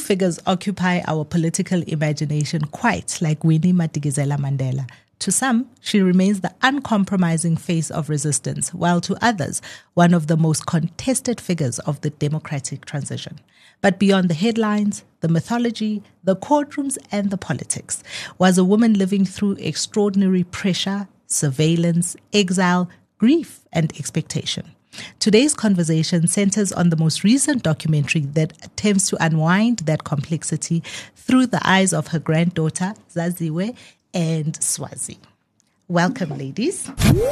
figures occupy our political imagination quite like Winnie Madikizela Mandela. To some, she remains the uncompromising face of resistance, while to others, one of the most contested figures of the democratic transition. But beyond the headlines, the mythology, the courtrooms, and the politics, was a woman living through extraordinary pressure, surveillance, exile, grief, and expectation. Today's conversation centers on the most recent documentary that attempts to unwind that complexity through the eyes of her granddaughter, Zaziwe, and Swazi. Welcome, ladies.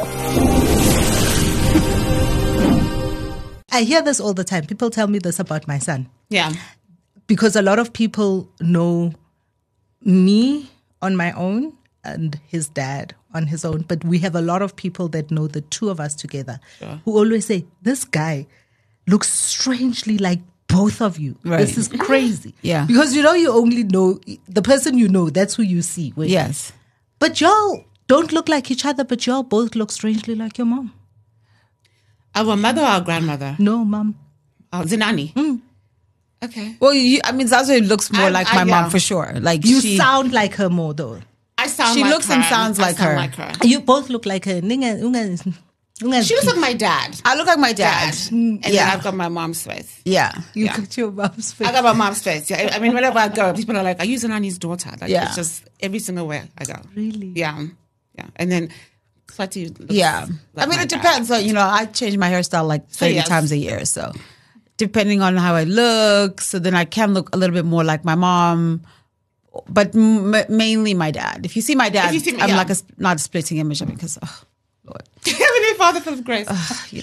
I hear this all the time. People tell me this about my son. Yeah. Because a lot of people know me on my own and his dad on his own. But we have a lot of people that know the two of us together who always say, this guy looks strangely like both of you. Right. This is crazy. Yeah. Because you only know the person you know, that's who you see. Yes. But y'all don't look like each other, but y'all both look strangely like your mom. Our mother or our grandmother? No, mom. Oh, Zinani. Okay. Well, Zazu looks more like my mom for sure. Like you sound like her more though. I sound she like looks her. and sounds like her. You both look like her. She looks like my dad. I look like my dad. And then I've got my mom's face. Yeah. You got your mom's face. I got my mom's face. Yeah. I mean, whenever I go, people are like, are you Zinani's daughter? Like, Yeah. It's just every single way I go. Really? Yeah. Yeah. And then Swati looks Yeah. like I mean, my it dad. depends. So, I change my hairstyle like 30 yes. times a year. So depending on how I look, so then I can look a little bit more like my mom, but mainly my dad. If you see my dad, I'm like not a splitting image of it because, oh, Lord. Heavenly Father full of grace.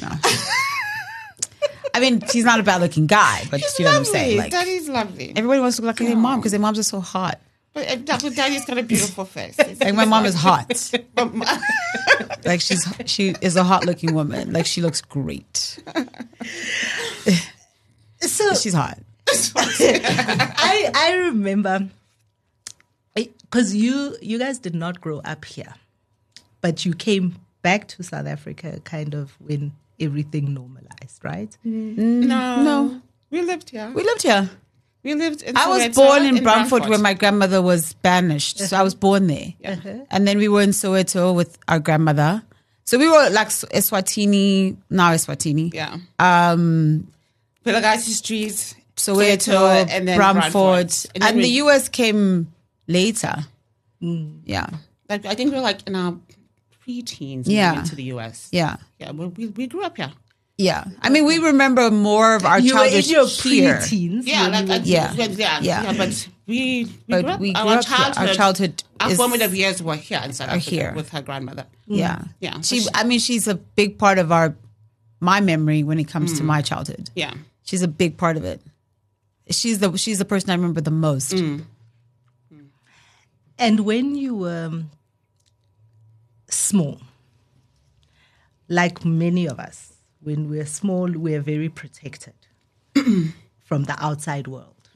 I mean, she's not a bad looking guy, but He's you know lovely. what I'm saying? Like, Daddy's lovely. everybody wants to look like their mom because their moms are so hot. But Daddy's got a beautiful face. Like my mom is hot. Like she is a hot looking woman. Like she looks great. So She's hot. I remember because you guys did not grow up here, but you came back to South Africa kind of when everything normalized, right? No. We lived here. We lived here. We lived in I was Soweto, born in Bramford Brantford. where my grandmother was banished. So I was born there. And then we were in Soweto with our grandmother. So we were like Eswatini, now Eswatini. Yeah. Pelagasi Street, Soweto, and then Bramford. And, then And the US came later. Yeah. like, I think we were like in our pre-teens when we Yeah. went to the US. Yeah. Yeah, we grew up here. Yeah. I mean, we remember more of our You were in childhood your here. pre-teens. Yeah, when like, you were- yeah. But we But grew up. we grew Our up here. Our childhood, our is- formative years were here in South Africa here. with her grandmother. Yeah. Yeah. She's a big part of my memory when it comes to my childhood. Yeah. She's a big part of it. She's the person I remember the most. And when you were small, like many of us, when we're small, we're very protected from the outside world.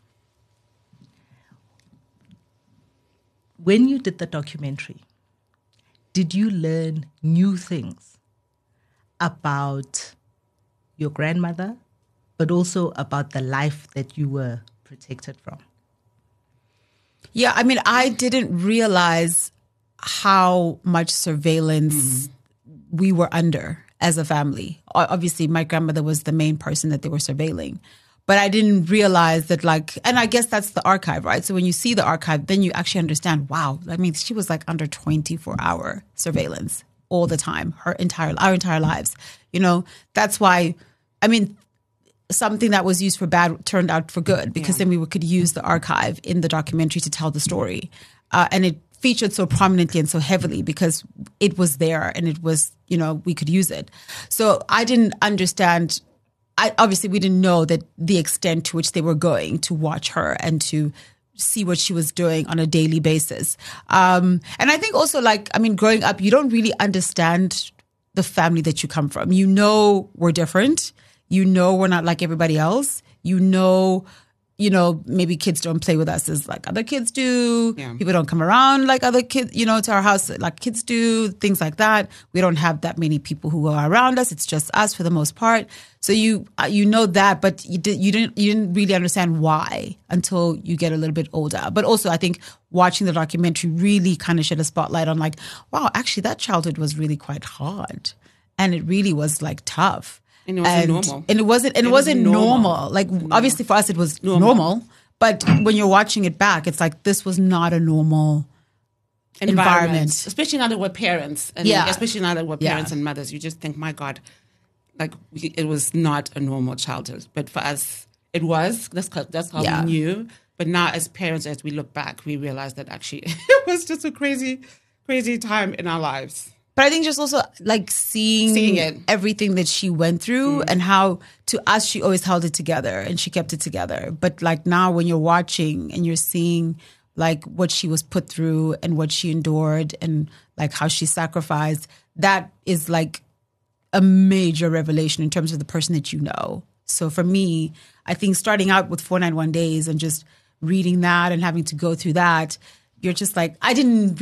When you did the documentary, did you learn new things about your grandmother, but also about the life that you were protected from? Yeah, I mean, I didn't realize how much surveillance we were under as a family. Obviously, my grandmother was the main person that they were surveilling. But I didn't realize that, like, and I guess that's the archive, right? So when you see the archive, then you actually understand, wow, I mean, she was like under 24-hour surveillance all the time, our entire lives. That's why, I mean, something that was used for bad turned out for good because then we could use the archive in the documentary to tell the story. And it featured so prominently and so heavily because it was there and it was, we could use it. So I didn't understand. Obviously, we didn't know that the extent to which they were going to watch her and to see what she was doing on a daily basis. And I think also, growing up, you don't really understand the family that you come from. We're different. We're not like everybody else. you know, maybe kids don't play with us as like other kids do. Yeah. People don't come around like other kids, you know, to our house like kids do, things like that. We don't have that many people who are around us. It's just us for the most part. So you know that, but you didn't really understand why until you get a little bit older. But also, I think watching the documentary really kind of shed a spotlight on like, wow, actually that childhood was really quite hard, and it really was like tough. And it wasn't normal. And it wasn't normal. Like, obviously for us, it was normal. But when you're watching it back, it's like, this was not a normal environment. Especially now that we're parents. And especially now that we're parents and mothers. You just think, my God, like, it was not a normal childhood. But for us, it was. That's how we knew. But now as parents, as we look back, we realize that actually it was just a crazy, crazy time in our lives. But I think just also like seeing it. Everything that she went through and how to us, she always held it together and she kept it together. But like now when you're watching and you're seeing like what she was put through and what she endured and like how she sacrificed, that is like a major revelation in terms of the person that you know. So for me, I think starting out with 491 Days and just reading that and having to go through that, you're just like, I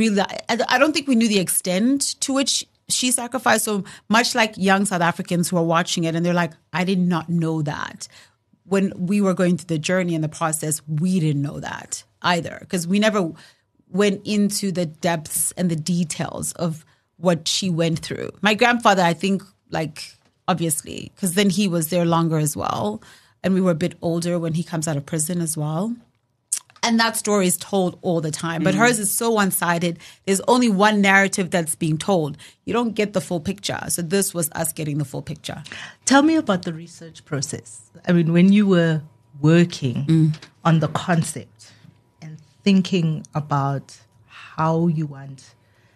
don't think we knew the extent to which she sacrificed. So much like young South Africans who are watching it and they're like, I did not know that. When we were going through the journey and the process, we didn't know that either because we never went into the depths and the details of what she went through. My grandfather, I think, like, obviously, because then he was there longer as well. And we were a bit older when he comes out of prison as well. And that story is told all the time. But hers is so one-sided. There's only one narrative that's being told. You don't get the full picture. So this was us getting the full picture. Tell me about the research process. I mean, when you were working on the concept and thinking about how you want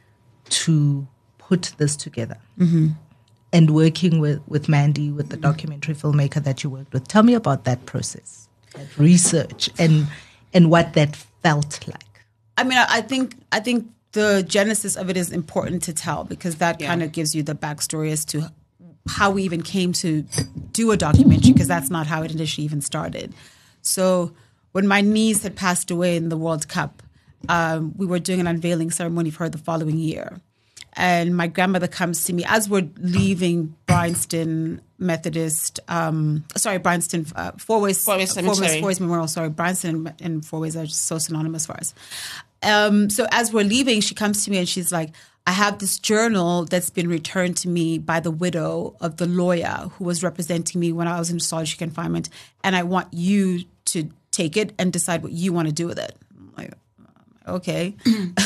to put this together and working with Mandy, with the documentary filmmaker that you worked with. Tell me about that process, that research and what that felt like. I mean, I think the genesis of it is important to tell because that kind of gives you the backstory as to how we even came to do a documentary because that's not how it initially even started. So when my niece had passed away in the World Cup, we were doing an unveiling ceremony for her the following year. And my grandmother comes to me as we're leaving Bryanston Methodist, Bryanston, Four Ways Memorial. Sorry, Bryanston and Four Ways are just so synonymous for us. So as we're leaving, she comes to me and she's like, I have this journal that's been returned to me by the widow of the lawyer who was representing me when I was in solitary confinement. And I want you to take it and decide what you want to do with it. I'm like, okay.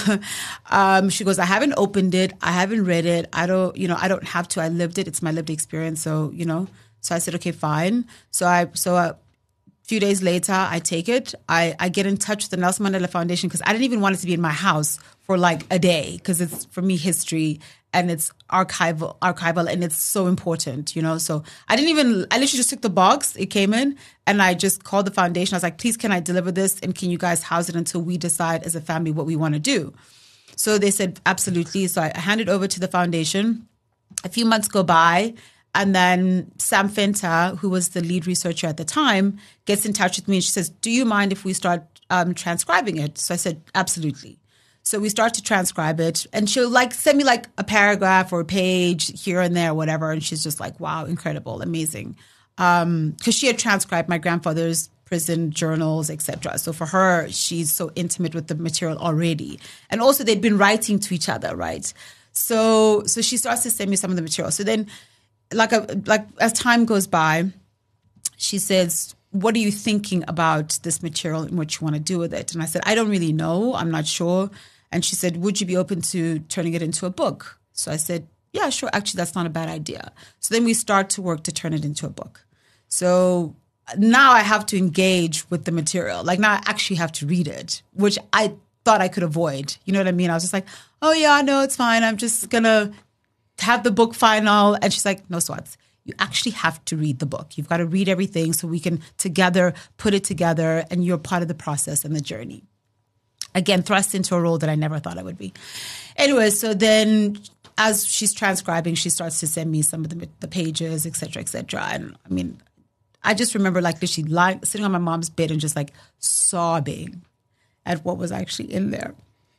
She goes, I haven't opened it. I haven't read it. I don't have to. I lived it. It's my lived experience. So, so I said, okay, fine. So a few days later, I take it. I get in touch with the Nelson Mandela Foundation because I didn't even want it to be in my house for like a day because it's, for me, history and it's archival and it's so important, So I literally just took the box. It came in and I just called the foundation. I was like, please, can I deliver this? And can you guys house it until we decide as a family what we want to do? So they said, absolutely. So I handed over to the foundation. A few months go by. And then Sam Fenta, who was the lead researcher at the time, gets in touch with me and she says, do you mind if we start transcribing it? So I said, absolutely. So we start to transcribe it and she'll like send me like a paragraph or a page here and there, whatever. And she's just like, wow, incredible, amazing. Because she had transcribed my grandfather's prison journals, etc. So for her, she's so intimate with the material already. And also they'd been writing to each other, right? So she starts to send me some of the material. So then like as time goes by, she says, what are you thinking about this material and what you want to do with it? And I said, I don't really know. I'm not sure. And she said, would you be open to turning it into a book? So I said, yeah, sure. Actually, that's not a bad idea. So then we start to work to turn it into a book. So now I have to engage with the material. Like now I actually have to read it, which I thought I could avoid. You know what I mean? I was just like, oh yeah, no, it's fine. I'm just going to have the book final. And she's like, no sweats. You actually have to read the book. You've got to read everything so we can together put it together and you're part of the process and the journey. Again, thrust into a role that I never thought I would be. Anyway, so then as she's transcribing, she starts to send me some of the pages, et cetera, et cetera. And I mean, I just remember like literally sitting on my mom's bed and just like sobbing at what was actually in there.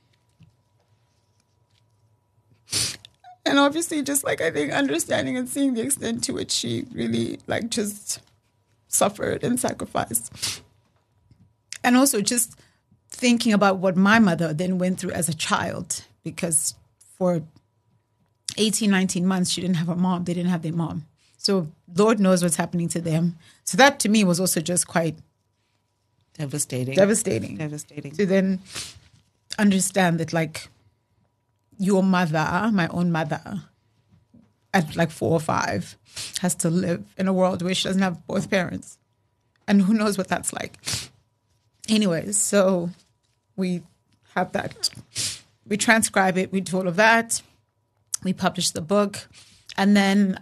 And obviously just like, I think understanding and seeing the extent to which she really like just suffered and sacrificed. And also just thinking about what my mother then went through as a child, because for 18, 19 months, she didn't have a mom. They didn't have their mom. So Lord knows what's happening to them. So that to me was also just quite devastating. To then understand that like your mother, my own mother, at like 4 or 5, has to live in a world where she doesn't have both parents. And who knows what that's like. Anyways, so we have that. We transcribe it. We do all of that. We publish the book. And then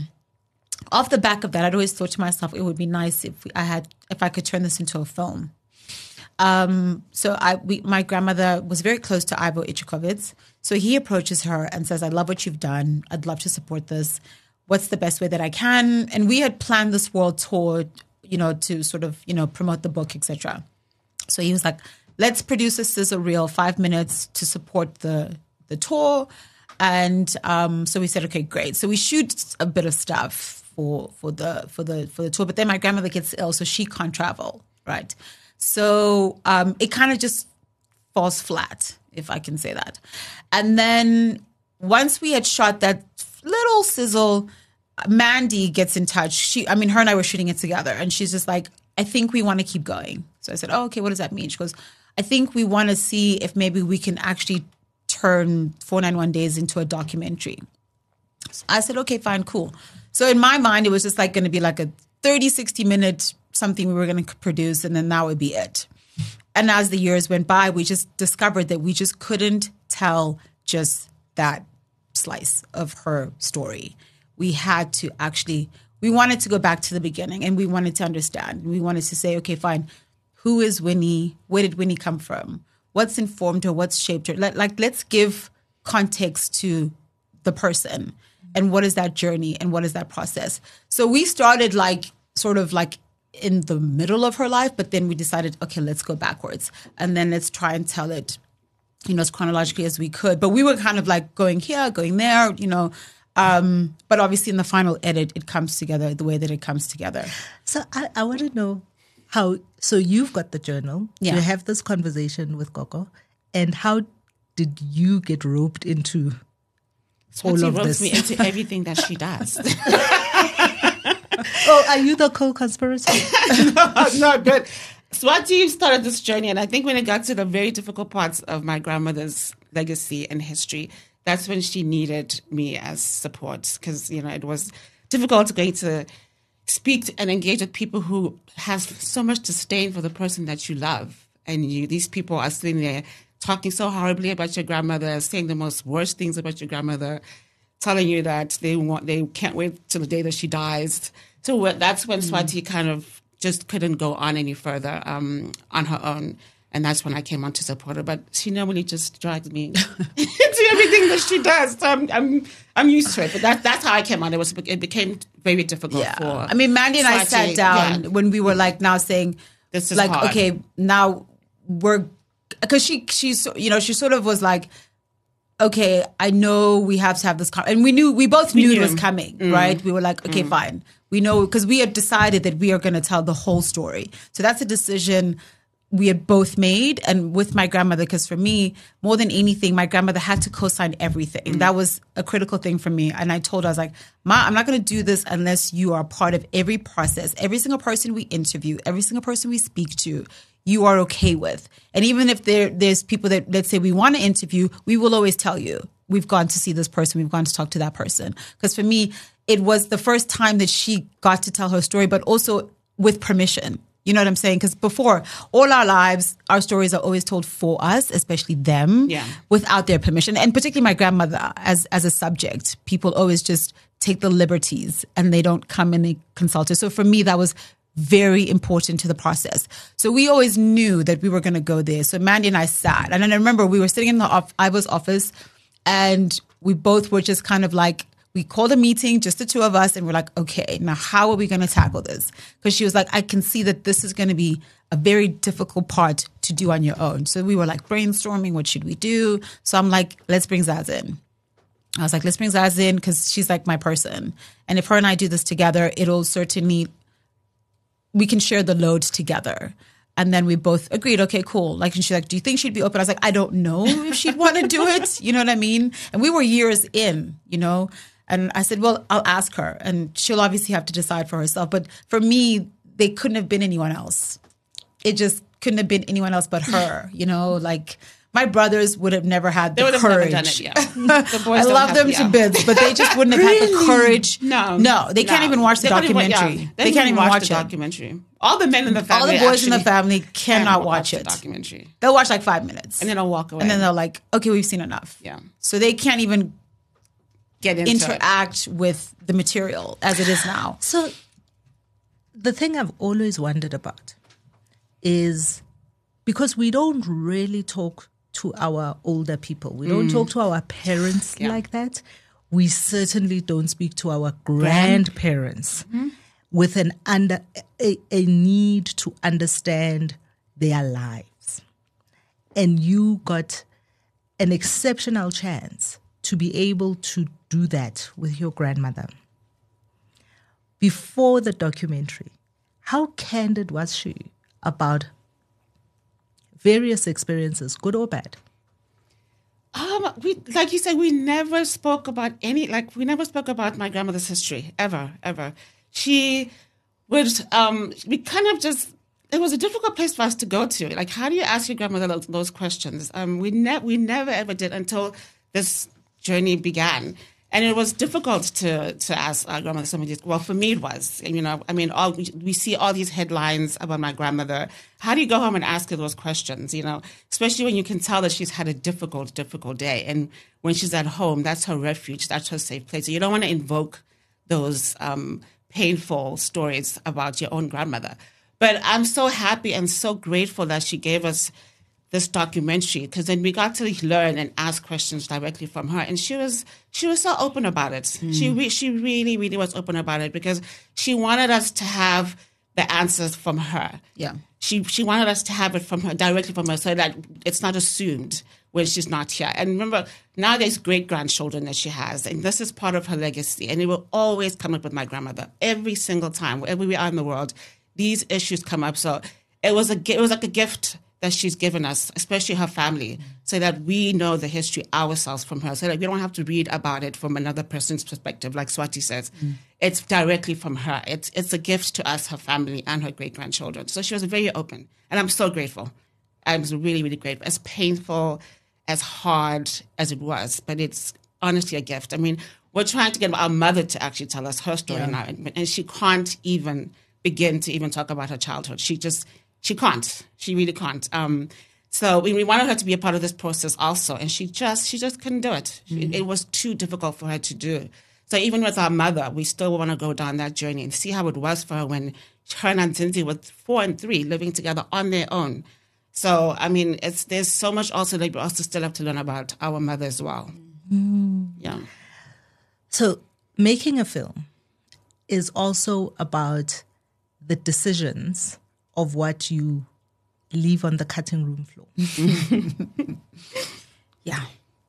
off the back of that, I'd always thought to myself, it would be nice if I could turn this into a film. So my grandmother was very close to Ivo Ichikowicz. So he approaches her and says, I love what you've done. I'd love to support this. What's the best way that I can? And we had planned this world tour, to sort of, promote the book, etc. So he was like, let's produce a sizzle reel, 5 minutes to support the tour. And so we said, okay, great. So we shoot a bit of stuff for the tour, but then my grandmother gets ill, so she can't travel, right? So it kind of just falls flat, if I can say that. And then once we had shot that little sizzle, Mandy gets in touch. Her and I were shooting it together, and she's just like, I think we want to keep going. So I said, oh, okay, what does that mean? She goes, I think we want to see if maybe we can actually turn 491 Days into a documentary. So I said, okay, fine, cool. So in my mind, it was just like going to be like a 30, 60 minute something we were going to produce, and then that would be it. And as the years went by, we just discovered that we just couldn't tell just that slice of her story. We had to we wanted to go back to the beginning, and we wanted to understand. We wanted to say, okay, fine, who is Winnie? Where did Winnie come from? What's informed her? What's shaped her? Let's give context to the person, and what is that journey, and what is that process. So we started sort of in the middle of her life, but then we decided, okay, let's go backwards, and then let's try and tell it, as chronologically as we could. But we were kind of like going here, going there, but obviously in the final edit, it comes together the way that it comes together. So I want to know so you've got the journal, yeah. You have this conversation with Gogo, and how did you get roped into all of this? Me into everything that she does. Oh, are you the co-conspirator? No, but Swati started this journey, and I think when it got to the very difficult parts of my grandmother's legacy and history, that's when she needed me as support, because it was difficult going to speak and engage with people who have so much disdain for the person that you love, and these people are sitting there talking so horribly about your grandmother, saying the most worst things about your grandmother, telling you that they can't wait till the day that she dies. So that's when Swati kind of just couldn't go on any further on her own. And that's when I came on to support her. But she normally just drags me into everything that she does. So I'm used to it. But that's how I came on. It became very difficult for Mandy and Swati, I sat down when we were now saying, this is hard. Okay, now because she sort of was like, okay, I know we have to have this, and we both knew it was coming, right? We were like, okay, fine. We know, because we had decided that we are going to tell the whole story. So that's a decision we had both made. And with my grandmother, because for me, more than anything, my grandmother had to co-sign everything. That was a critical thing for me. And I told her, I was like, Ma, I'm not going to do this unless you are part of every process. Every single person we interview, every single person we speak to, you are okay with. And even if there's people that, let's say, we want to interview, we will always tell you, we've gone to see this person, we've gone to talk to that person. Because for me, it was the first time that she got to tell her story, but also with permission. You know what I'm saying? Because before, all our lives, our stories are always told for us, especially them, without their permission. And particularly my grandmother as a subject. People always just take the liberties and they don't come and they consult her. So for me, that was very important to the process. So we always knew that we were going to go there. So Mandy and I sat. And then I remember we were sitting in Ivo's office, and we both were just kind of we called a meeting, just the two of us, and we're like, okay, now how are we going to tackle this? Because she was like, I can see that this is going to be a very difficult part to do on your own. So we were like brainstorming, what should we do? So I'm like, let's bring Zaz in. I was like, let's bring Zaz in because she's like my person. And if her and I do this together, it'll certainly, we can share the load together. And then we both agreed, okay, cool. Like, and she's like, do you think she'd be open? I was like, I don't know if she'd want to do it. You know what I mean? And we were years in, you know? And I said, well, I'll ask her. And she'll obviously have to decide for herself. But for me, they couldn't have been anyone else. It just couldn't have been anyone else but her, you know? Like, my brothers would have never had the courage. Never done it, yeah. The boys I love them to bits, but they just wouldn't have had the courage. No, they can't even watch the documentary. They can't even watch the documentary. All the men in the family, all the boys in the family cannot watch it. Documentary. They'll watch like 5 minutes, and then they'll walk away. And then they're like, "Okay, we've seen enough." Yeah. So they can't even interact with the material as it is now. So the thing I've always wondered about is because we don't really talk to our older people. We don't talk to our parents like that. We certainly don't speak to our grandparents with a need to understand their lives. And you got an exceptional chance to be able to do that with your grandmother. Before the documentary, how candid was she about various experiences, good or bad? Like you said, we never spoke about we never spoke about my grandmother's history, ever. She would, we kind of just, it was a difficult place for us to go to. Like, how do you ask your grandmother those questions? We never ever did until this journey began. And it was difficult to ask our grandmother some of these. Well, for me it was. You know, I mean, we see all these headlines about my grandmother. How do you go home and ask her those questions? You know, especially when you can tell that she's had a difficult day, and when she's at home, that's her refuge, that's her safe place. So you don't want to invoke those painful stories about your own grandmother. But I'm so happy and so grateful that she gave us this documentary, because then we got to learn and ask questions directly from her, and she was so open about it. She really was open about it, because she wanted us to have the answers from her. Yeah, she wanted us to have it from her, directly from her, so that it's not assumed when she's not here. And remember, now there's great grandchildren that she has, and this is part of her legacy. And it will always come up with my grandmother every single time, wherever we are in the world. These issues come up, so it was like a gift that she's given us, especially her family, so that we know the history ourselves from her, so that we don't have to read about it from another person's perspective, like Swati says. It's directly from her. It's a gift to us, her family, and her great-grandchildren. So she was very open, and I'm so grateful. I'm really, really grateful. As painful, as hard as it was, but it's honestly a gift. I mean, we're trying to get our mother to actually tell us her story now, and she can't even begin to even talk about her childhood. She can't. She really can't. So we wanted her to be a part of this process also, and she just couldn't do it. It was too difficult for her to do. So even with our mother, we still want to go down that journey and see how it was for her when her and Zinzi were 4 and 3 living together on their own. So, I mean, there's so much also that we also still have to learn about our mother as well. Yeah. So making a film is also about the decisions of what you leave on the cutting room floor. Yeah.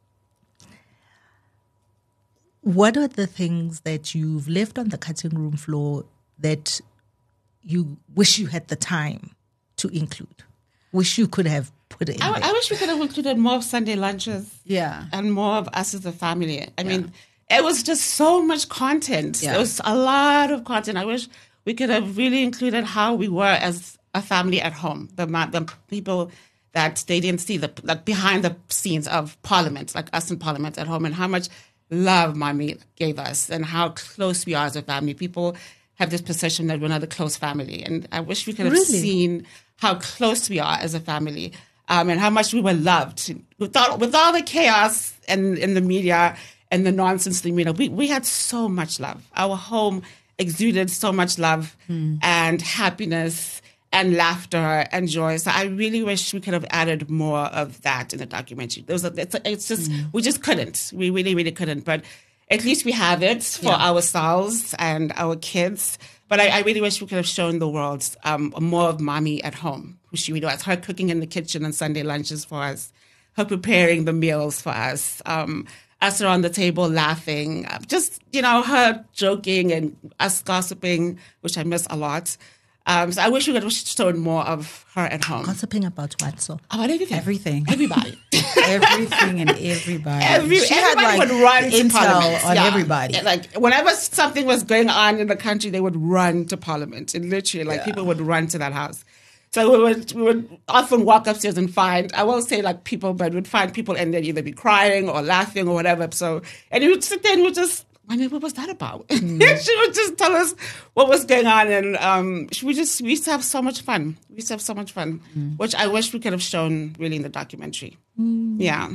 What are the things that you've left on the cutting room floor that you wish you had the time to include? Wish you could have put it in I wish we could have included more of Sunday lunches. Yeah. And more of us as a family. I mean, it was just so much content. Yeah. There was a lot of content. I wish we could have really included how we were as a family at home. The people that they didn't see, like behind the scenes of Parliament, like us in Parliament at home, and how much love Mommy gave us and how close we are as a family. People have this perception that we're not a close family. And I wish we could have seen how close we are as a family, and how much we were loved. With all the chaos and in the media and the nonsense in the media, we had so much love. Our home exuded so much love and happiness and laughter and joy. So I really wish we could have added more of that in the documentary. It's just we just couldn't. We really, really couldn't. But at least we have it for ourselves and our kids. But I really wish we could have shown the world more of mommy at home, who she really was. Her cooking in the kitchen on Sunday lunches for us, her preparing the meals for us, us around the table laughing, just, her joking and us gossiping, which I miss a lot. So I wish we could have shown more of her at home. Gossiping about what? So about everything. Everybody. Everything and everybody. Everybody would run to intel Parliament. on everybody. Like whenever something was going on in the country, they would run to Parliament. And literally, people would run to that house. So we would often walk upstairs and find, I won't say like people, but we'd find people and they'd either be crying or laughing or whatever. So, and you would sit there and you would just, what was that about? She would just tell us what was going on. And we used to have so much fun. Which I wish we could have shown really in the documentary. Yeah.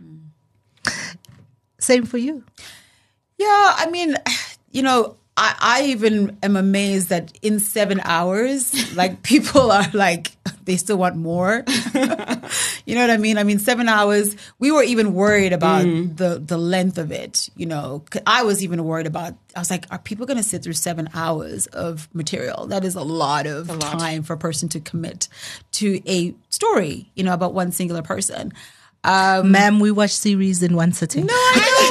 Same for you. Yeah, I mean, I even am amazed that in 7 hours, like people are like, they still want more. You know what I mean? I mean, 7 hours, we were even worried about the length of it, I was even worried about, I was like, are people going to sit through 7 hours of material? That is a lot of time for a person to commit to a story, about one singular person. Ma'am, we watch series in one sitting. No,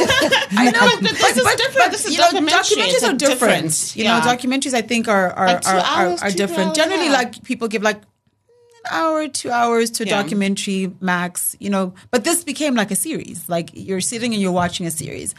I know. But this is different. Documentaries are different. Documentaries I think are different. Generally, like people give like an hour, 2 hours to a documentary max. But this became like a series. Like you're sitting and you're watching a series.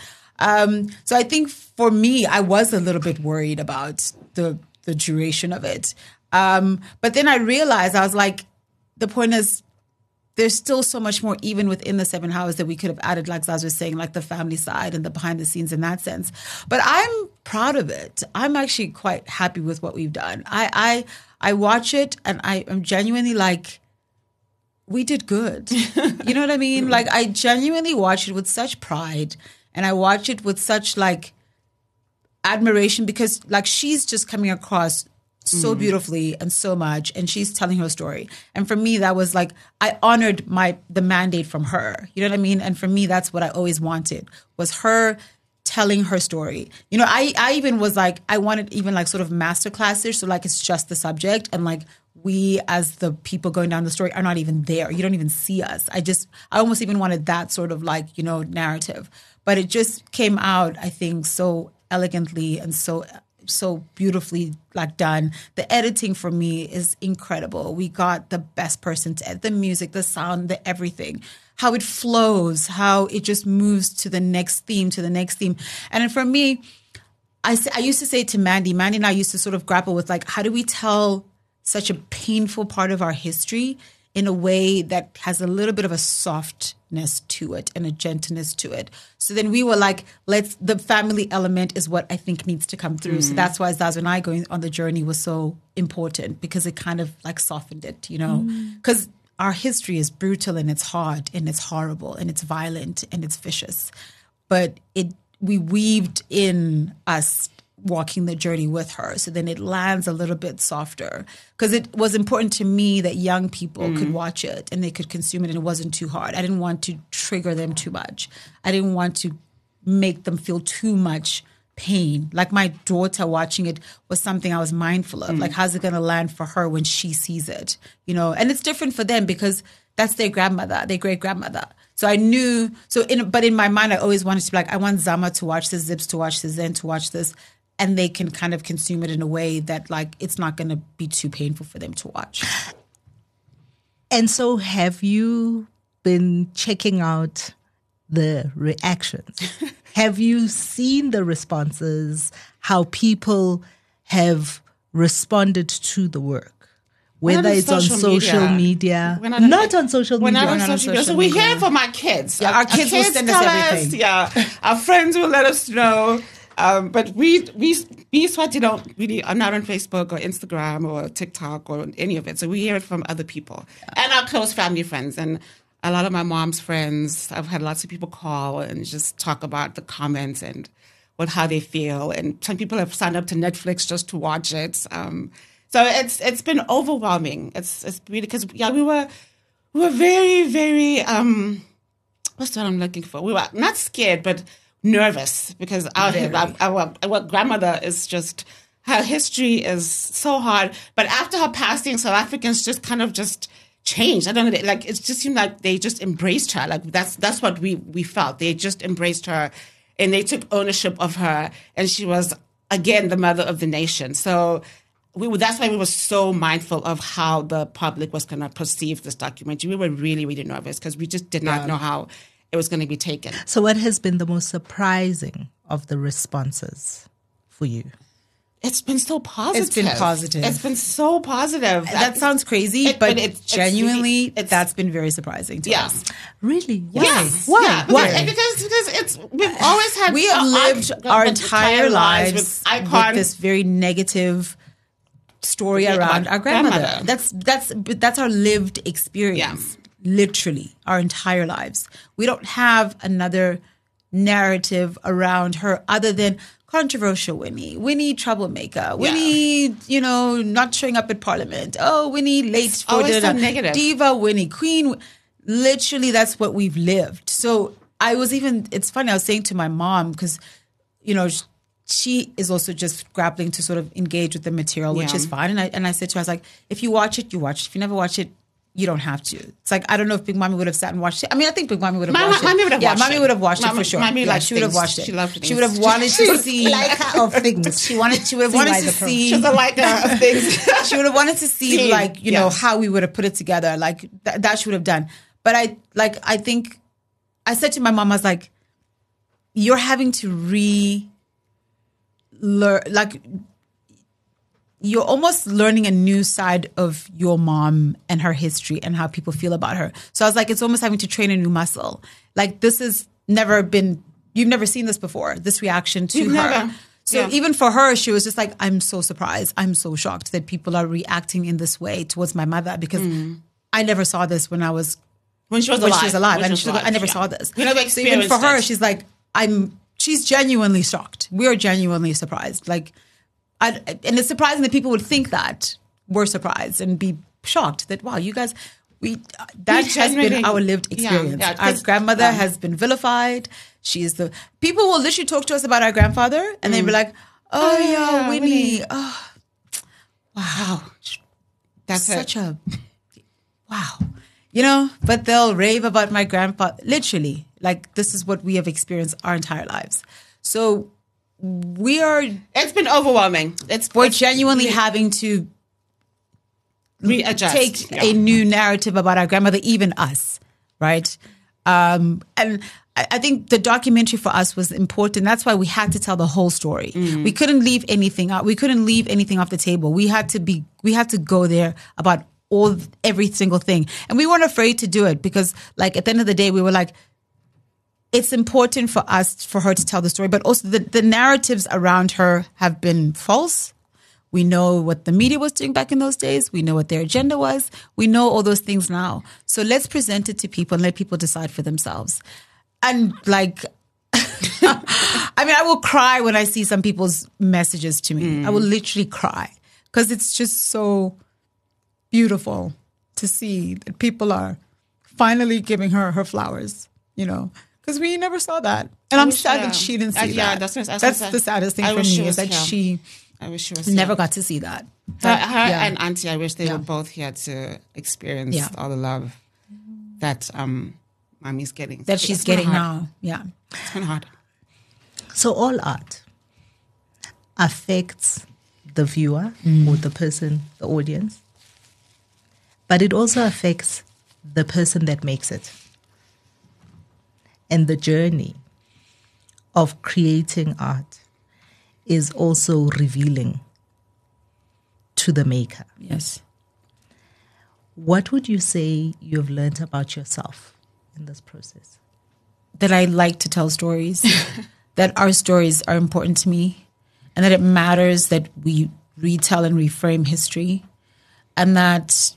So I think for me, I was a little bit worried about the duration of it. But then I realized I was like, the point is, there's still so much more even within the 7 hours that we could have added, like Zaz was saying, like the family side and the behind the scenes in that sense. But I'm proud of it. I'm actually quite happy with what we've done. I watch it and I am genuinely like, we did good. You know what I mean? Like I genuinely watch it with such pride and I watch it with such like admiration because like she's just coming across so beautifully and so much, and she's telling her story. And for me, that was like, I honored the mandate from her. You know what I mean? And for me, that's what I always wanted, was her telling her story. I even was like, I wanted even like sort of master classes. So like, it's just the subject. And like, we as the people going down the story are not even there. You don't even see us. I almost even wanted that sort of like, narrative. But it just came out, I think, so elegantly and so beautifully like done. The editing for me is incredible. We got the best person to edit the music, the sound, the everything, how it flows, how it just moves to the next theme. And for me, I used to say to Mandy and I used to sort of grapple with like, how do we tell such a painful part of our history in a way that has a little bit of a softness to it and a gentleness to it. So then we were like, the family element is what I think needs to come through. So that's why Zaz and I going on the journey was so important, because it kind of like softened it, because our history is brutal and it's hard and it's horrible and it's violent and it's vicious. But we weaved in us walking the journey with her. So then it lands a little bit softer, because it was important to me that young people could watch it and they could consume it and it wasn't too hard. I didn't want to trigger them too much. I didn't want to make them feel too much pain. Like my daughter watching it was something I was mindful of. Like, how's it going to land for her when she sees it? And it's different for them because that's their grandmother, their great grandmother. So I knew, but in my mind, I always wanted to be like, I want Zama to watch this, Zips to watch this, Zen to watch this. And they can kind of consume it in a way that like it's not going to be too painful for them to watch. And so have you been checking out the reactions? Have you seen the responses, how people have responded to the work? Whether it's on social media. Not on social media. So we hear from our kids. Yeah, our kids will send us everything. Our friends will let us know. But we Swati are not on Facebook or Instagram or TikTok or any of it. So we hear it from other people and our close family friends. And a lot of my mom's friends, I've had lots of people call and just talk about the comments and how they feel. And some people have signed up to Netflix just to watch it. So it's been overwhelming. It's really, because we were very, very what's what I'm looking for? We were not scared, but nervous because our grandmother is just, her history is so hard. But after her passing, South Africans just kind of just changed. I don't know, like it just seemed like they just embraced her. Like that's what we felt. They just embraced her and they took ownership of her, and she was again the mother of the nation. So that's why we were so mindful of how the public was going to perceive this documentary. We were really, really nervous because we just did not know how it was going to be taken. So what has been the most surprising of the responses for you? It's been so positive. It's been positive. It's been so positive. That sounds crazy, but it's genuinely, that's been very surprising to us. Really? Why? Yes. Why? Yeah, Why? Because we've always had... We have lived our entire lives with this very negative story around our grandmother. That's our lived experience. Literally, our entire lives. We don't have another narrative around her other than controversial Winnie troublemaker, Winnie, not showing up at Parliament. Oh, Winnie late for so negative. Diva Winnie, Queen. Literally, that's what we've lived. So it's funny, I was saying to my mom, because, she is also just grappling to sort of engage with the material, which is fine. And I said to her, I was like, if you watch it, you watch it. If you never watch it, you don't have to. It's like, I don't know if Big Mommy would have sat and watched it. I mean, I think Big Mommy would have watched it. Mommy would have watched it. Mommy would have watched it for sure. Mommy she would have watched it. She loved things. She would have wanted to see of things. She would have wanted to see. She's a liker of things. She would have wanted to see, how we would have put it together. Like that she would have done. But I think I said to my mom, I was like, you're having to learn, like, you're almost learning a new side of your mom and her history and how people feel about her. So I was like, it's almost having to train a new muscle. Like, this has never been, you've never seen this before, this reaction to her. Never. So even for her, she was just like, I'm so surprised. I'm so shocked that people are reacting in this way towards my mother, because I never saw this when she was alive. I never saw this. We never so even experienced for her, it. she's like, she's genuinely shocked. We are genuinely surprised. Like, and it's surprising that people would think that we're surprised and be shocked that, wow, you guys, that has been our lived experience. Our grandmother has been vilified. People will literally talk to us about our grandfather and they'll be like, oh, Winnie. Oh, wow. That's such a, wow. But they'll rave about my grandfather. Literally, like, this is what we have experienced our entire lives. So it's been overwhelming. We're genuinely having to readjust, take a new narrative about our grandmother, even us, right? And I think the documentary for us was important. That's why we had to tell the whole story. We couldn't leave anything out. We couldn't leave anything off the table. We had to go there about every single thing. And we weren't afraid to do it because, like, at the end of the day, we were like, it's important for her to tell the story, but also the narratives around her have been false. We know what the media was doing back in those days. We know what their agenda was. We know all those things now. So let's present it to people and let people decide for themselves. And, like, I mean, I will cry when I see some people's messages to me. I will literally cry because it's just so beautiful to see that people are finally giving her her flowers, because we never saw that. And I'm sad that she didn't see that. That's the saddest thing for me, is that she never got to see that. Her and Auntie, I wish they were both here to experience all the love that Mommy's getting. That she's getting now. Yeah. It's kind of hard. So all art affects the viewer or the person, the audience, but it also affects the person that makes it. And the journey of creating art is also revealing to the maker. Yes. What would you say you've learned about yourself in this process? That I like to tell stories, that our stories are important to me, and that it matters that we retell and reframe history, and that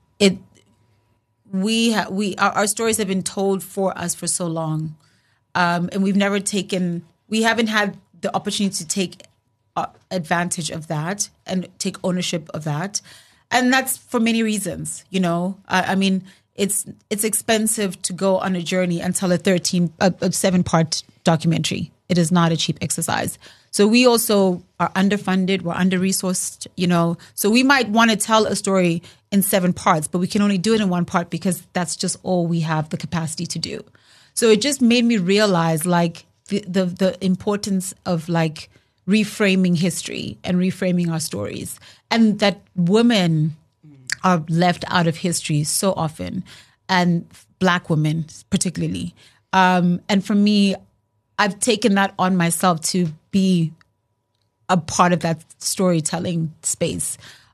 our stories have been told for us for so long, and we haven't had the opportunity to take advantage of that and take ownership of that, and that's for many reasons. I mean, it's expensive to go on a journey and tell a 7-part documentary. It is not a cheap exercise. So we also are underfunded, we're under-resourced, So we might want to tell a story in 7 parts, but we can only do it in 1 part because that's just all we have the capacity to do. So it just made me realize like the importance of like reframing history and reframing our stories, and that women are left out of history so often, and Black women particularly. And for me, I've taken that on myself to be a part of that storytelling space.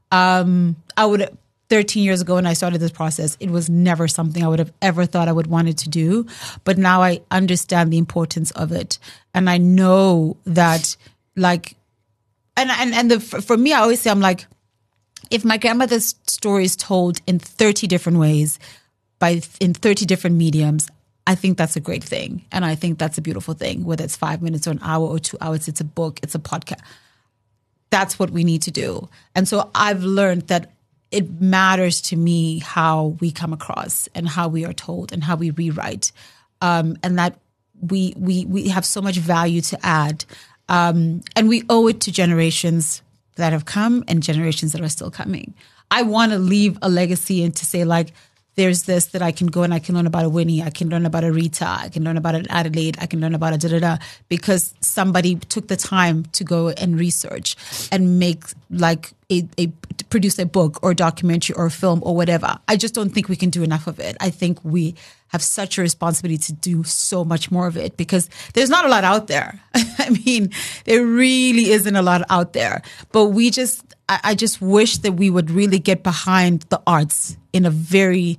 13 years ago when I started this process, it was never something I would have ever thought I would wanted to do. But now I understand the importance of it. And I know that like, for me, I always say, I'm like, if my grandmother's story is told in 30 different ways, in 30 different mediums, I think that's a great thing. And I think that's a beautiful thing, whether it's 5 minutes or an hour or 2 hours, it's a book, it's a podcast. That's what we need to do. And so I've learned that it matters to me how we come across and how we are told and how we rewrite. And that we have so much value to add. And we owe it to generations that have come and generations that are still coming. I want to leave a legacy and to say like, there's this that I can go and I can learn about a Winnie, I can learn about a Rita, I can learn about an Adelaide, I can learn about a da-da-da, because somebody took the time to go and research and make like produce a book or a documentary or a film or whatever. I just don't think we can do enough of it. I think we have such a responsibility to do so much more of it because there's not a lot out there. I mean, there really isn't a lot out there, but I just wish that we would really get behind the arts in a very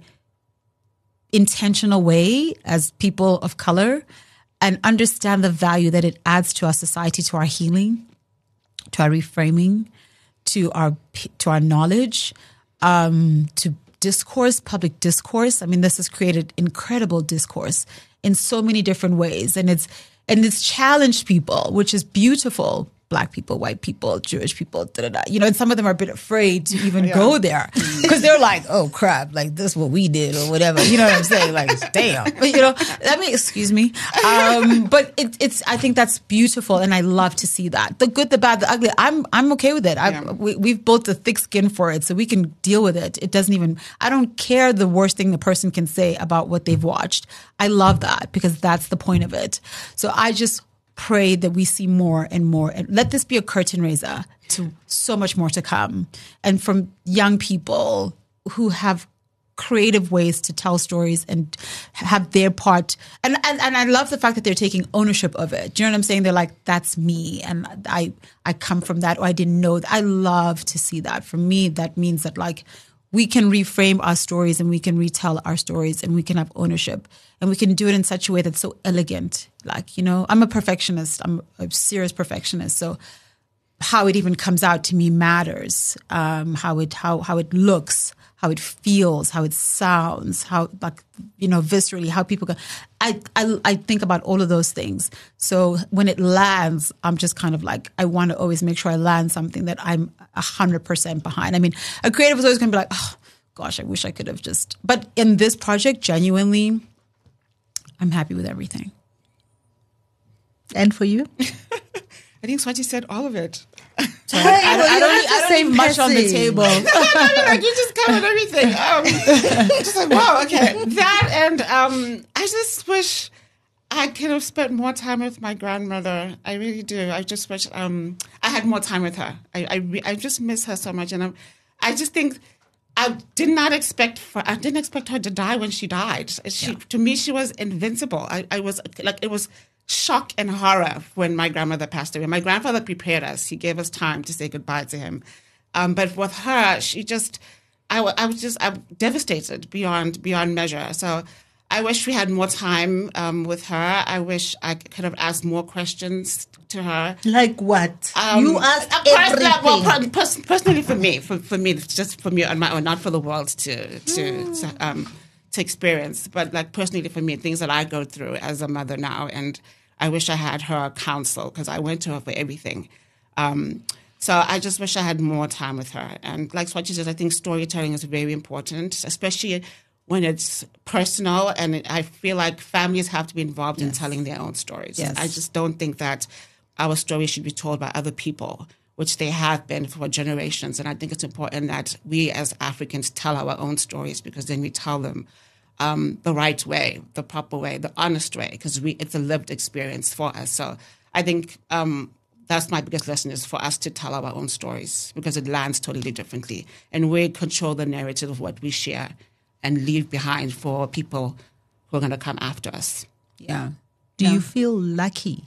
intentional way as people of color and understand the value that it adds to our society, to our healing, to our reframing, to our knowledge, to discourse, public discourse. I mean, this has created incredible discourse in so many different ways, and it's challenged people, which is beautiful. Black people, white people, Jewish people, and some of them are a bit afraid to even go there because they're like, oh crap, like this is what we did or whatever. You know what I'm saying? Like, damn. But, excuse me. But I think that's beautiful and I love to see that. The good, the bad, the ugly, I'm okay with it. We've built a thick skin for it so we can deal with it. I don't care the worst thing the person can say about what they've watched. I love that because that's the point of it. So I just pray that we see more and more, and let this be a curtain raiser to so much more to come. And from young people who have creative ways to tell stories and have their part. And I love the fact that they're taking ownership of it. Do you know what I'm saying? They're like, that's me. And I come from that, or I didn't know that. I love to see that. For me, that means that like we can reframe our stories and we can retell our stories and we can have ownership and we can do it in such a way that's so elegant. Like, I'm a perfectionist. I'm a serious perfectionist. So how it even comes out to me matters. How it looks, how it feels, how it sounds, how viscerally, how people go. I think about all of those things. So when it lands, I'm just kind of like, I want to always make sure I land something that I'm 100% behind. I mean, a creative is always going to be like, oh gosh, I wish I could have just. But in this project, genuinely, I'm happy with everything. And for you? I think Swati said all of it. So I don't leave much on the table. Like you just covered everything. Just like, wow, okay. That and I just wish I could have spent more time with my grandmother. I really do. I just wish I had more time with her. I just miss her so much, and I just think I didn't expect her to die when she died. To me, she was invincible. I was like, it was shock and horror when my grandmother passed away. My grandfather prepared us. He gave us time to say goodbye to him. But with her, I'm devastated beyond measure. So I wish we had more time with her. I wish I could have asked more questions to her. Like what? You asked everything. Personally, for me, just for me on my own, not for the world to experience, but like personally for me, things that I go through as a mother now, and I wish I had her counsel because I went to her for everything. So I just wish I had more time with her. And like Swati says, I think storytelling is very important, especially when it's personal, and I feel like families have to be involved in telling their own stories. Yes. I just don't think that our stories should be told by other people, which they have been for generations. And I think it's important that we as Africans tell our own stories, because then we tell them the right way, the proper way, the honest way, because it's a lived experience for us. So I think that's my biggest lesson, is for us to tell our own stories, because it lands totally differently. And we control the narrative of what we share and leave behind for people who are going to come after us. Yeah. Do you feel lucky?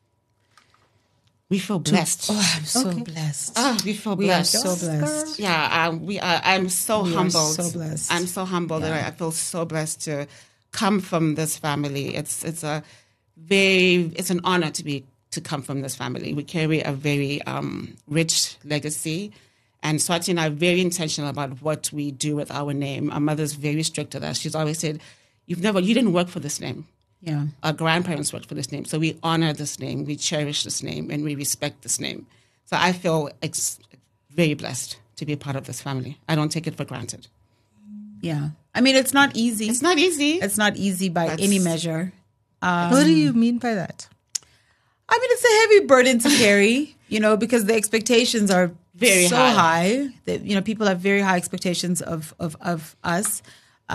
We feel blessed. I'm so blessed. We feel We blessed. are so blessed. Yeah, we are. I'm so humbled. So blessed. I'm so humbled that I feel so blessed to come from this family. It's an honor to come from this family. We carry a very rich legacy, and Swati and I are very intentional about what we do with our name. Our mother's very strict with us. She's always said, you didn't work for this name. Yeah. Our grandparents worked for this name. So we honor this name, we cherish this name, and we respect this name. So I feel very blessed to be a part of this family. I don't take it for granted. Yeah. I mean, it's not easy. It's not easy. It's not easy by any measure. What do you mean by that? I mean, it's a heavy burden to carry, because the expectations are very high. That, people have very high expectations of us.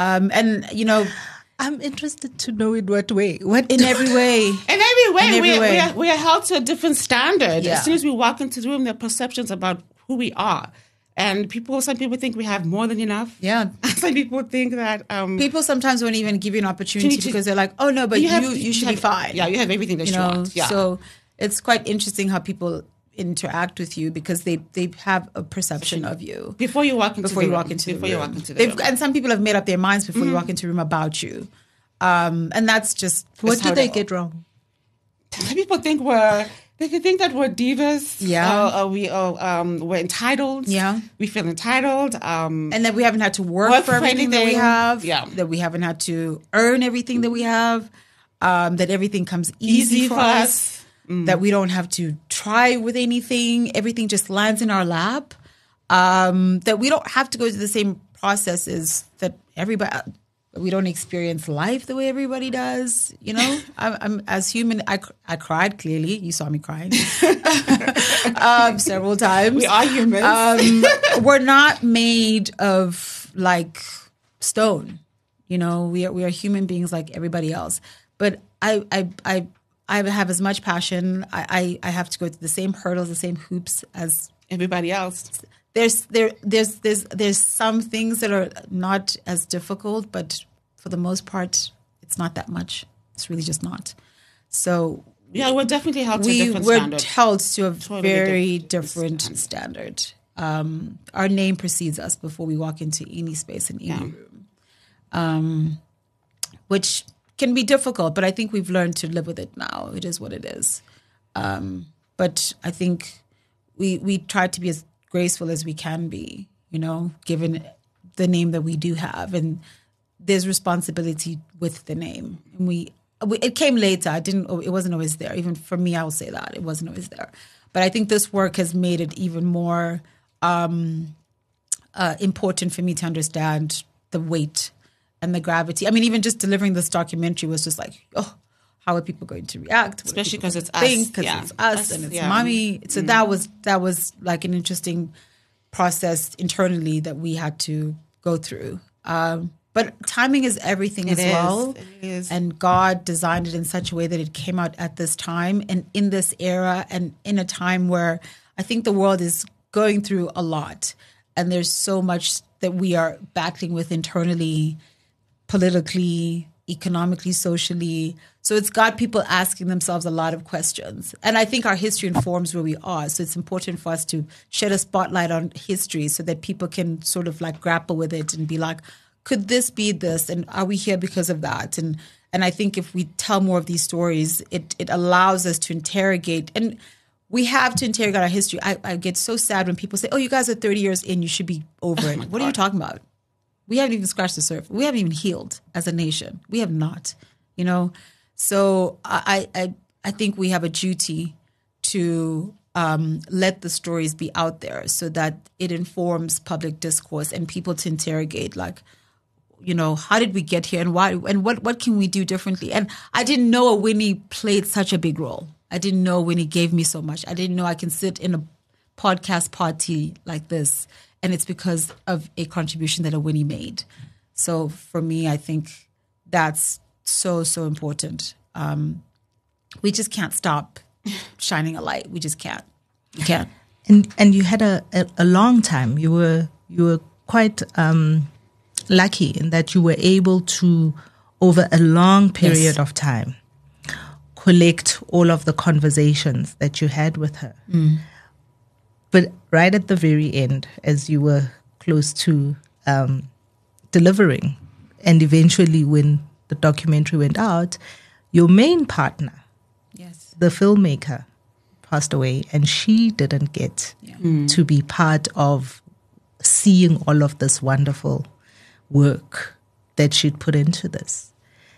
I'm interested to know in what way. In every way. In every way. We are held to a different standard. Yeah. As soon as we walk into the room, there are perceptions about who we are. And some people think we have more than enough. Yeah. Some people think that... people sometimes won't even give you an opportunity because they're like, oh, no, but you should be fine. Yeah, you have everything that you want. Yeah. So it's quite interesting how people interact with you, because they have a perception of you before you walk into the room. And some people have made up their minds before you walk into the room about you, and that's just what do they get wrong. Some people think they think that we're divas. Yeah, we're entitled. Yeah, we feel entitled, and that we haven't had to work for everything that we have. Yeah, that we haven't had to earn everything that we have. That everything comes easy for us. That we don't have to try with anything. Everything just lands in our lap. That we don't have to go through the same processes that everybody. We don't experience life the way everybody does. I'm as human. I cried, clearly. You saw me crying several times. We are humans. We're not made of like stone. We are human beings like everybody else. But I have as much passion. I have to go through the same hurdles, the same hoops as everybody else. There's some things that are not as difficult, but for the most part, it's not that much. It's really just not. So yeah, we're definitely held to a different standard. We're held to a very different standard. Our name precedes us before we walk into any space in any room, which can be difficult, but I think we've learned to live with it now. It is what it is. But I think we try to be as graceful as we can be, given the name that we do have. And there's responsibility with the name. And it came later. It wasn't always there. Even for me, I will say that. It wasn't always there. But I think this work has made it even more important for me to understand the weight and the gravity. I mean, even just delivering this documentary was just like, how are people going to react? Especially because it's us. Because it's us and it's mommy. So that was like an interesting process internally that we had to go through. But timing is everything as well. It is. And God designed it in such a way that it came out at this time and in this era and in a time where I think the world is going through a lot. And there's so much that we are battling with internally, politically, economically, socially. So it's got people asking themselves a lot of questions. And I think our history informs where we are. So it's important for us to shed a spotlight on history so that people can sort of like grapple with it and be like, could this be this? And are we here because of that? And I think if we tell more of these stories, it allows us to interrogate. And we have to interrogate our history. I get so sad when people say, oh, you guys are 30 years in, you should be over it. What are you talking about? We haven't even scratched the surface. We haven't even healed as a nation. We have not, So I think we have a duty to let the stories be out there so that it informs public discourse and people to interrogate, like, how did we get here and why, and what can we do differently? And I didn't know Winnie played such a big role. I didn't know Winnie gave me so much. I didn't know I can sit in a podcast party like this, and it's because of a contribution that a Winnie made. So for me, I think that's so, so important. We just can't stop shining a light. We just can't. You can't. And you had a long time. You were quite lucky in that you were able to, over a long period of time, collect all of the conversations that you had with her. But right at the very end, as you were close to delivering, and eventually when the documentary went out, your main partner, the filmmaker, passed away, and she didn't get to be part of seeing all of this wonderful work that she'd put into this.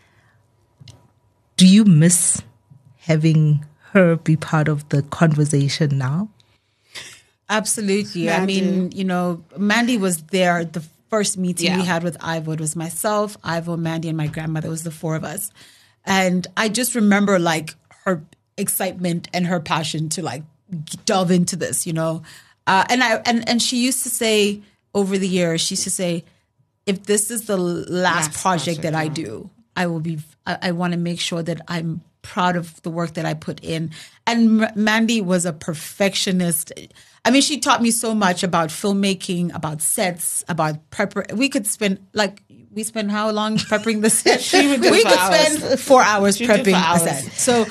Do you miss having her be part of the conversation now? Absolutely. Yeah, I mean, Mandy was there. The first meeting we had with Ivo, it was myself, Ivo, Mandy, and my grandmother. It was the four of us. And I just remember her excitement and her passion to delve into this, and she used to say over the years, she used to say, if this is the last project that I do, I want to make sure that I'm proud of the work that I put in. And Mandy was a perfectionist. I mean, she taught me so much about filmmaking, about sets, about we could spend we spent how long prepping the set? We could spend 4 hours prepping a set. So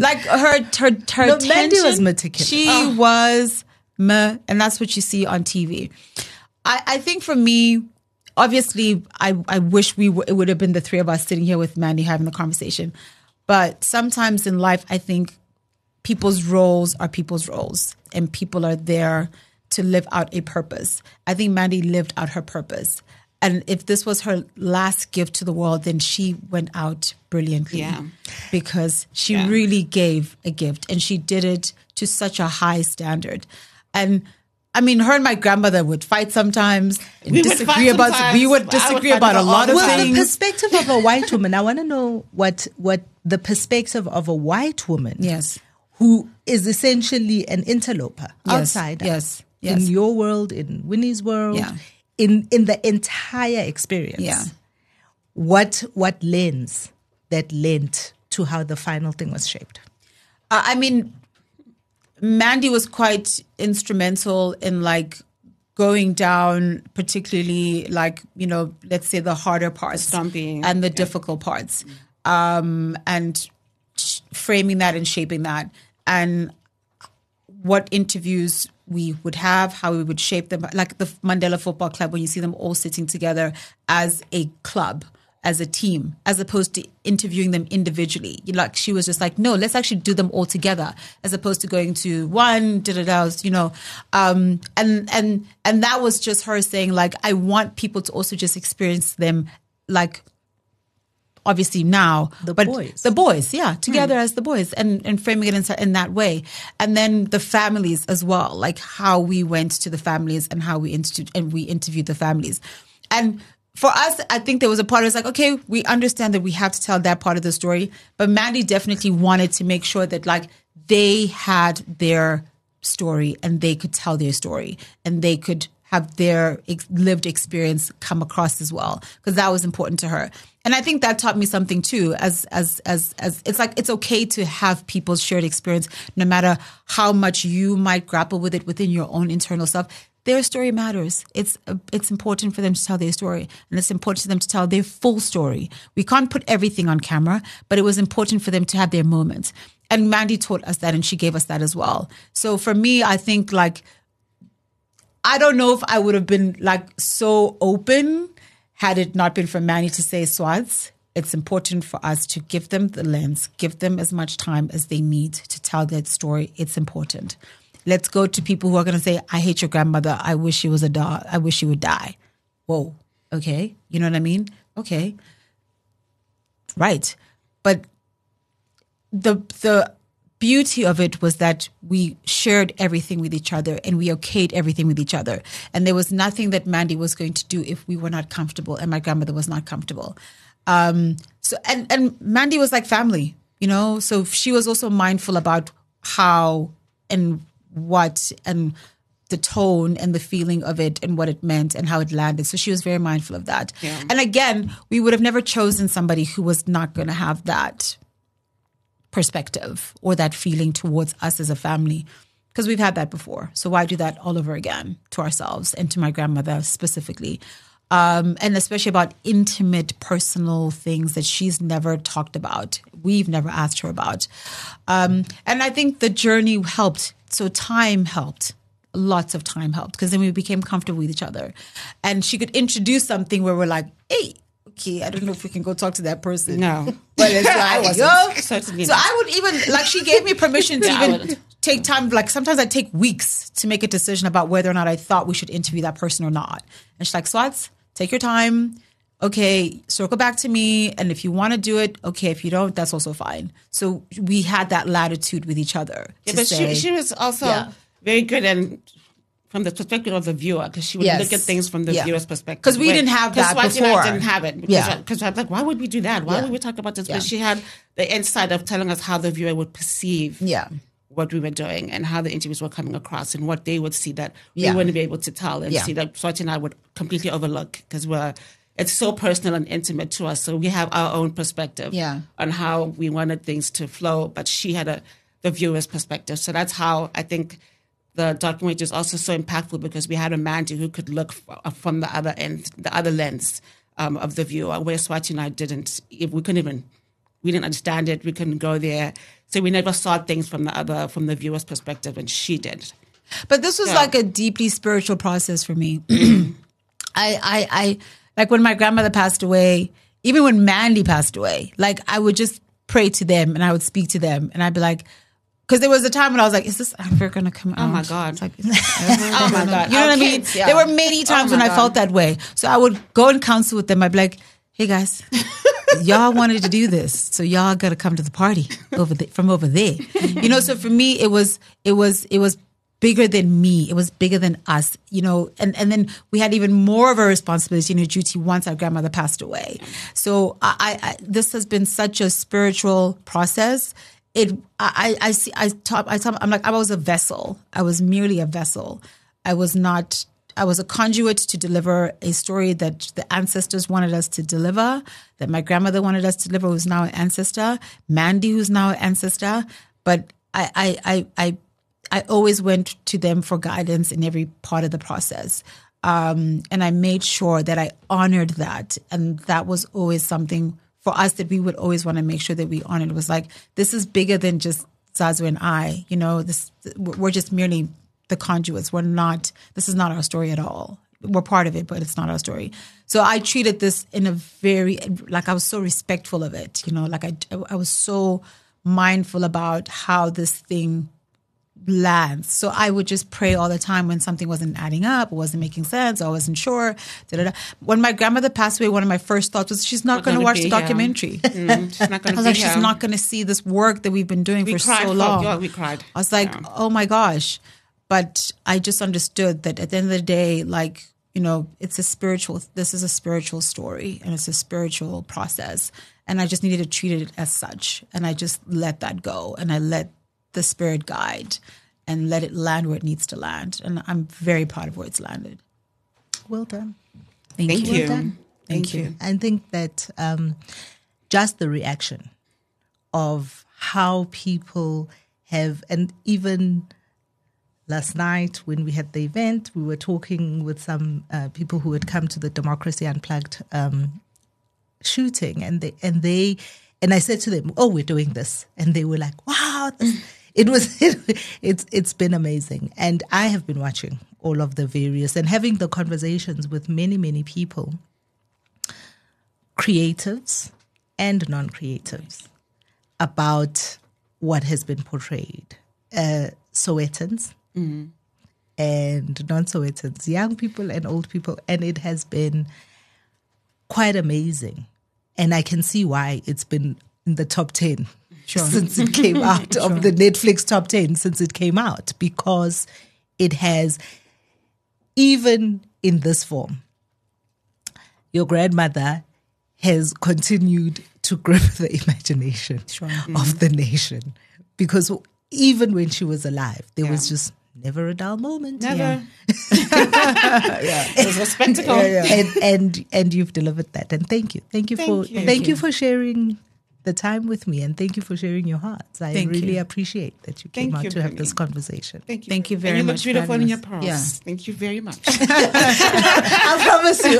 her no, Mandy was meticulous. She was and that's what you see on TV. I think for me, obviously, I wish it would have been the three of us sitting here with Mandy having the conversation. But sometimes in life, I think people's roles are people's roles, and people are there to live out a purpose. I think Mandy lived out her purpose. And if this was her last gift to the world, then she went out brilliantly. Yeah. Because she really gave a gift, and she did it to such a high standard. And I mean, her and my grandmother would fight sometimes. We would disagree about a lot of things. Well, the perspective of a white woman, I want to know what the perspective of a white woman, who is essentially an interloper, outsider, in your world, in Winnie's world, in the entire experience. What lens that lent to how the final thing was shaped? I mean, Mandy was quite instrumental in going down, particularly let's say the harder parts, Stomping. And the difficult parts, and framing that and shaping that, and what interviews we would have, how we would shape them, like the Mandela Football Club, when you see them all sitting together as a club, as a team, as opposed to interviewing them individually. She was just no, let's actually do them all together, as opposed to going to one, and that was just her saying I want people to also just experience them obviously now, the boys, together as the boys, and framing it in that way. And then the families as well, how we went to the families and how we interviewed the families. And for us, I think there was a part of us okay, we understand that we have to tell that part of the story, but Mandy definitely wanted to make sure that they had their story and they could tell their story and they could have their lived experience come across as well, because that was important to her. And I think that taught me something too, as it's okay to have people's shared experience, no matter how much you might grapple with it within your own internal stuff. Their story matters. It's important for them to tell their story, and it's important for them to tell their full story. We can't put everything on camera, but it was important for them to have their moments. And Mandy taught us that, and she gave us that as well. So for me, I think I don't know if I would have been so open had it not been for Mandy to say, Swads, it's important for us to give them the lens, give them as much time as they need to tell that story. It's important. Let's go to people who are going to say, I hate your grandmother. I wish she was a dog. I wish she would die. Whoa. Okay. You know what I mean? Okay. Right. But the beauty of it was that we shared everything with each other and we okayed everything with each other. And there was nothing that Mandy was going to do if we were not comfortable and my grandmother was not comfortable. So Mandy was like family, you know, so she was also mindful about how and what and the tone and the feeling of it and what it meant and how it landed. So she was very mindful of that. Yeah. And again, we would have never chosen somebody who was not going to have that perspective or that feeling towards us as a family, because we've had that before. So why do that all over again to ourselves and to my grandmother specifically? And especially about intimate, personal things that she's never talked about. We've never asked her about. And I think the journey helped. So time helped. Lots of time helped, because then we became comfortable with each other. And she could introduce something where we're like, hey, okay, I don't know if we can go talk to that person. No. But it's like, certainly so not. I would even, like, she gave me permission to even take time. Like, sometimes I take weeks to make a decision about whether or not I thought we should interview that person or not. And she's like, Swats, take your time. Okay, circle back to me. And if you want to do it, okay. If you don't, that's also fine. So we had that latitude with each other. Yeah, but she was also very good and from the perspective of the viewer, because she would look at things from the viewer's perspective. Because we didn't have that before. Didn't have it. Because I was like, why would we do that? Why would we talk about this? But she had the insight of telling us how the viewer would perceive what we were doing and how the interviews were coming across and what they would see that we wouldn't be able to tell and see that Swati and I would completely overlook, because it's so personal and intimate to us. So we have our own perspective on how we wanted things to flow, but she had the viewer's perspective. So that's how I think the documentary is also so impactful, because we had a Mandy who could look from the other end, the other lens of the viewer, where Swati and I didn't. We didn't understand it. We couldn't go there, so we never saw things from the viewer's perspective, and she did. But this was like a deeply spiritual process for me. I like when my grandmother passed away, even when Mandy passed away, like I would just pray to them and I would speak to them, and I'd be like. Because there was a time when I was like, is this ever going to come out? Oh, my God. Like, oh, my God. You know what I mean? Yeah. There were many times when I felt that way. So I would go and counsel with them. I'd be like, hey, guys, y'all wanted to do this. So y'all got to come to the party from over there. You know, so for me, it was bigger than me. It was bigger than us, you know, and then we had even more of a responsibility and a duty once our grandmother passed away. So this has been such a spiritual process. I'm like, I was a vessel. I was merely a vessel. I was a conduit to deliver a story that the ancestors wanted us to deliver, that my grandmother wanted us to deliver, who's now an ancestor, Mandy, who's now an ancestor. But I always went to them for guidance in every part of the process. And I made sure that I honored that. And that was always something for us that we would always want to make sure that we honored. It was like, this is bigger than just Zazu and I, you know, we're just merely the conduits. This is not our story at all. We're part of it, but it's not our story. So I treated this in a very, like I was so respectful of it, you know, like I was so mindful about how this thing lands. So I would just pray all the time when something wasn't adding up or wasn't making sense or I wasn't sure. When my grandmother passed away, one of my first thoughts was she's not going to watch the documentary. She's not going to I was like, she's not going to see this work that we've been doing for so long. We cried. I was like, oh my gosh. But I just understood that at the end of the day, like, you know, this is a spiritual story and it's a spiritual process. And I just needed to treat it as such. And I just let that go. And I let the spirit guide and let it land where it needs to land. And I'm very proud of where it's landed. Well done. Thank you. Well done. Thank you. I think that just the reaction of how people have, and even last night when we had the event, we were talking with some people who had come to the Democracy Unplugged shooting, and I said to them, "Oh, we're doing this," and they were like, "Wow!" It's been amazing, and I have been watching all of the various and having the conversations with many people, creatives and non-creatives, about what has been portrayed, Sowetans. Mm-hmm. And non-Sowetans, young people and old people, and it has been quite amazing. And I can see why it's been in the top 10 since it came out, of the Netflix top 10 since it came out, because it has, even in this form, your grandmother has continued to grip the imagination of the nation. Because even when she was alive, there was just never a dull moment. Never. It was a spectacle. And you've delivered that. And thank you. Thank you for sharing the time with me, and thank you for sharing your hearts. I really appreciate that you came out to have this conversation. Thank you very much. You look beautiful in your pearls. Yeah. Thank you very much. I promise you.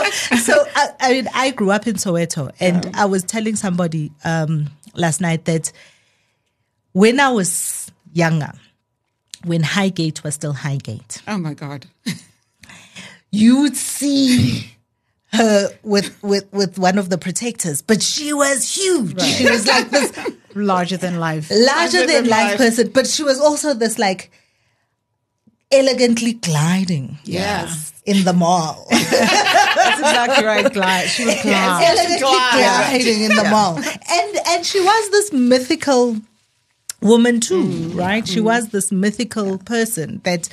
I grew up in Soweto, and I was telling somebody last night that when I was younger, when Highgate was still Highgate. Oh my God. You would see her with one of the protectors, but she was huge. Right. She was like this larger than life person, but she was also this like elegantly gliding. Yes. In the mall. That's exactly right. She was elegantly gliding in the mall. And she was this mythical woman too, right? She was this mythical person that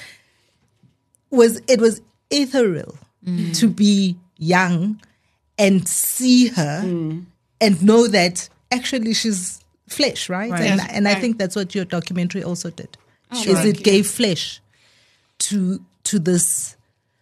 was ethereal to be young and see her and know that actually she's flesh, right? And I think that's what your documentary also did. It gave flesh to this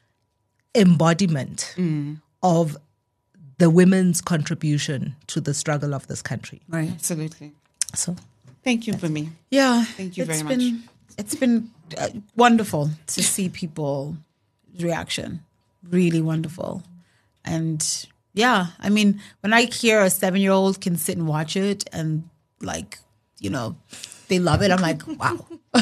embodiment of the women's contribution to the struggle of this country. Right. Absolutely. So thank you for me. Yeah. Thank you very much. It's been wonderful to see people's reaction. Really wonderful. And yeah, I mean, when I hear a 7-year-old can sit and watch it and like, they love it, I'm like, wow.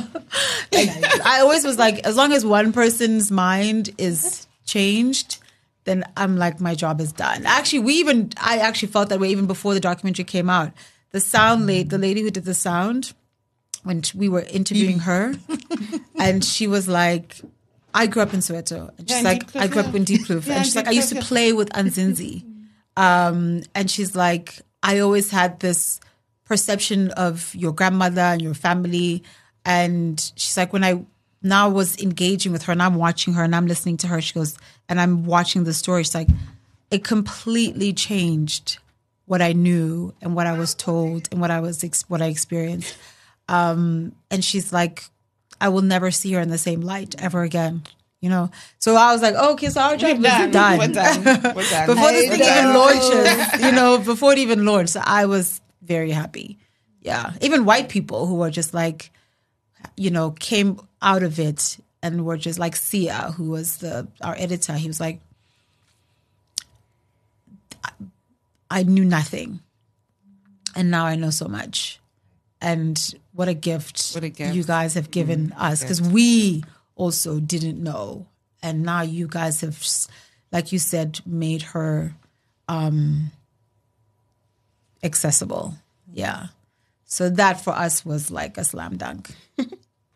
I always was like, as long as one person's mind is changed, then I'm like, my job is done. Actually, I actually felt that way even before the documentary came out. The lady who did the sound, when we were interviewing her, and she was like, I grew up in Soweto. And she's like, I grew up in Diepkloof. And she's like, I used to play with Anzinzi. And she's like, I always had this perception of your grandmother and your family. And she's like, when I now was engaging with her and I'm watching her and I'm listening to her, she goes, and I'm watching the story, she's like, it completely changed what I knew and what I was told and what I experienced. And she's like, I will never see her in the same light ever again. So I was like, okay, so our job is done. We're done. Before this thing even launches, before it even launched. So I was very happy. Yeah. Even white people who were just like, came out of it and were just like Sia, who was our editor. He was like, I knew nothing. And now I know so much. And what a gift you guys have given us, because we also didn't know. And now you guys have, like you said, made her accessible. Yeah. So that for us was like a slam dunk.